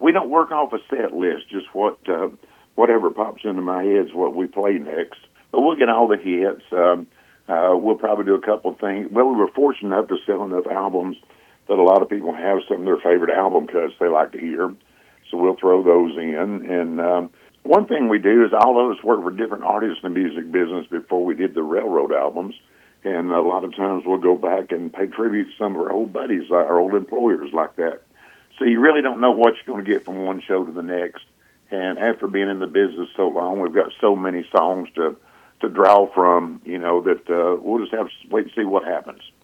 we don't work off a set list. Just whatever pops into my head is what we play next. But we'll get all the hits. We'll probably do a couple of things. Well, we were fortunate enough to sell enough albums that a lot of people have some of their favorite album cuts they like to hear. So we'll throw those in. And one thing we do is all of us work for different artists in the music business before we did the Railroad albums. And a lot of times we'll go back and pay tribute to some of our old buddies, our old employers like that. So you really don't know what you're going to get from one show to the next. And after being in the business so long, we've got so many songs to draw from, that we'll just have to wait and see what happens.